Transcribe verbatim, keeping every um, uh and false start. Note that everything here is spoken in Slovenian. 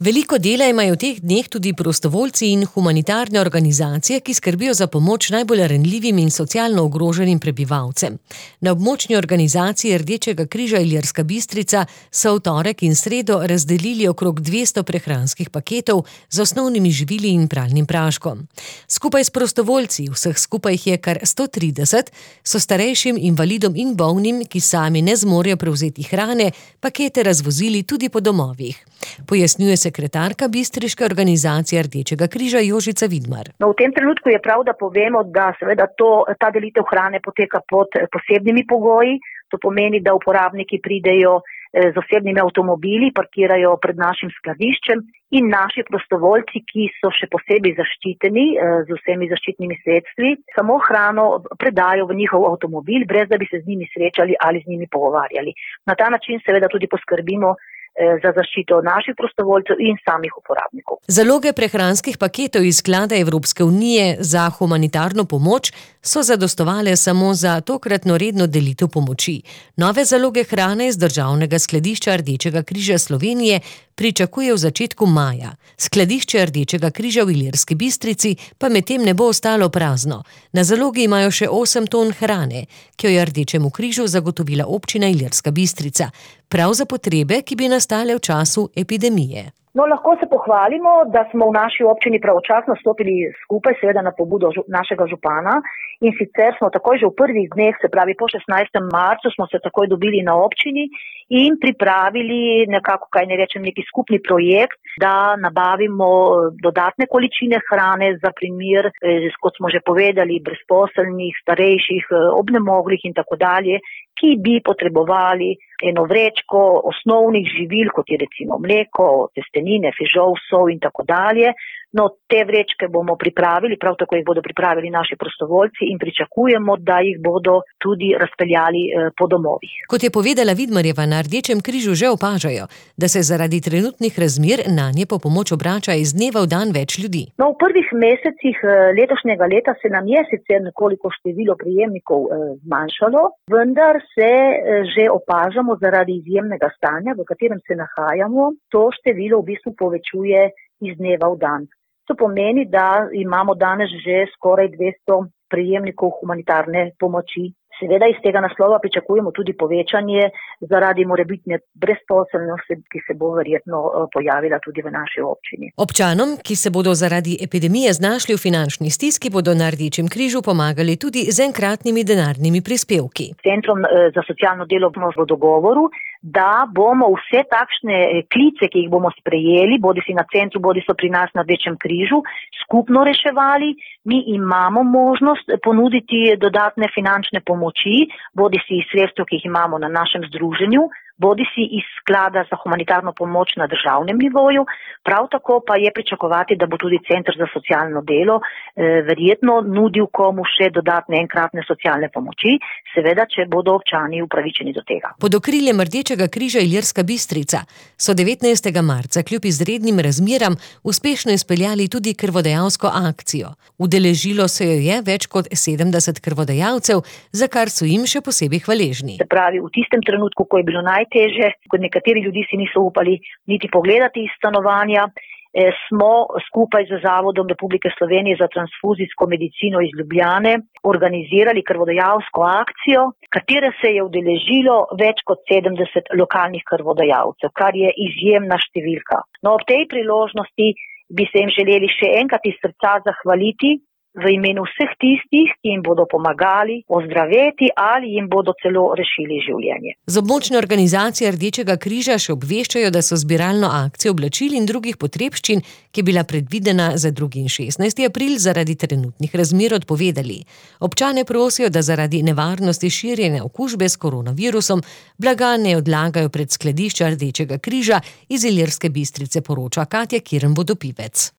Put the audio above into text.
Veliko dela imajo v teh dneh tudi prostovoljci in humanitarne organizacije, ki skrbijo za pomoč najbolj ranljivim in socialno ogroženim prebivalcem. Na območni organizaciji Rdečega križa Ilirska Bistrica so v torek in sredo razdelili okrog dvesto prehranskih paketov z osnovnimi živili in pralnim praškom. Skupaj s prostovoljci, vseh skupaj jih je kar sto trideset, so starejšim invalidom in bolnim, ki sami ne zmorejo prevzeti hrane, pakete razvozili tudi po domovih. Pojasnjuje sekretarka bistriške organizacije Rdečega križa Jožica Vidmar. No, v tem trenutku je prav, da povemo, da seveda to, ta delitev hrane poteka pod posebnimi pogoji. To pomeni, da uporabniki pridejo z osebnimi avtomobili, parkirajo pred našim skladiščem in naši prostovoljci, ki so še posebej zaščiteni z vsemi zaščitnimi sredstvi, samo hrano predajo v njihov avtomobil, brez da bi se z njimi srečali ali z njimi pogovarjali. Na ta način seveda tudi poskrbimo za zaščito naših prostovoljcev in samih uporabnikov. Zaloge prehranskih paketov iz sklada Evropske unije za humanitarno pomoč so zadostovale samo za tokratno redno delitev pomoči. Nove zaloge hrane iz državnega skladišča Rdečega križa Slovenije pričakuje v začetku maja. Skladišče Rdečega križa v Ilirski Bistrici pa medtem ne bo ostalo prazno. Na zalogi imajo še osem ton hrane, ki jo je Rdečemu križu zagotovila občina Ilirska Bistrica, prav za potrebe, ki bi nastale v času epidemije. No, lahko se pohvalimo, da smo v naši občini pravočasno stopili skupaj, seveda na pobudo našega župana, in sicer smo takoj že v prvih dneh, se pravi po šestnajstem marcu, smo se takoj dobili na občini in pripravili nekako, kaj ne rečem, neki skupni projekt, da nabavimo dodatne količine hrane za primer, kot smo že povedali, brezposelnih, starejših, obnemoglih in tako dalje, ki bi potrebovali eno vrečko osnovnih živil, kot je recimo mleko, testenine, fižol, sol in tako dalje. No, te vrečke bomo pripravili, prav tako jih bodo pripravili naši prostovoljci in pričakujemo, da jih bodo tudi razpeljali po domovih. Kot je povedala Vidmarjeva, na Rdečem križu že opažajo, da se zaradi trenutnih razmer nanje po pomoč obrača iz dneva v dan več ljudi. No, v prvih mesecih letošnjega leta se nam je sicer nekoliko število prejemnikov zmanjšalo, vendar se že opažamo zaradi izjemnega stanja, v katerem se nahajamo, to število v bistvu povečuje iz dneva v dan. To pomeni, da imamo danes že skoraj dvesto prejemnikov humanitarne pomoči. Seveda iz tega naslova pričakujemo tudi povečanje zaradi morebitne brezposelnosti, ki se bo verjetno pojavila tudi v naši občini. Občanom, ki se bodo zaradi epidemije znašli v finančni stiski, bodo na Rdečem križu pomagali tudi z enkratnimi denarnimi prispevki. Centrom za socialno delo smo v dogovoru, da bomo vse takšne klice, ki jih bomo sprejeli, bodi si na centru, bodi so pri nas na Rdečem križu, skupno reševali. Mi imamo možnost ponuditi dodatne finančne pomoči, bodi si iz sredstev, ki jih imamo na našem združenju, bodi si iz sklada za humanitarno pomoč na državnem nivoju. Prav tako pa je pričakovati, da bo tudi Center za socialno delo eh, verjetno nudil komu še dodatne enkratne socialne pomoči, seveda, če bodo občani upravičeni do tega. Pod okriljem Rdečega križa Ilirska Bistrica so devetnajstega marca kljub izrednim razmeram uspešno izpeljali tudi krvodajalsko akcijo. Udeležilo se jo je več kot sedemdeset krvodajalcev, za kar so jim še posebej hvaležni. Se pravi, v tistem trenutku, ko je bilo najtežje, ko nekateri ljudi si niso upali niti pogledati iz stanovanja, smo skupaj z Zavodom Republike Slovenije za transfuzijsko medicino iz Ljubljane organizirali krvodajalsko akcijo, katere se je udeležilo več kot sedemdeset lokalnih krvodajalcev, kar je izjemna številka. No, ob tej priložnosti bi se jim želeli še enkrat iz srca zahvaliti v imenu vseh tistih, ki jim bodo pomagali ozdraveti ali jim bodo celo rešili življenje. Z območne organizacije Rdečega križa še obveščajo, da so zbiralno akcijo oblačil in drugih potrebščin, ki je bila predvidena za drugi in šestnajsti april, zaradi trenutnih razmer odpovedali. Občane prosijo, da zaradi nevarnosti širjenja okužbe s koronavirusom blaga ne odlagajo pred skladišča Rdečega križa. Iz Ilirske Bistrice poroča Katja Kirn Vodopivec.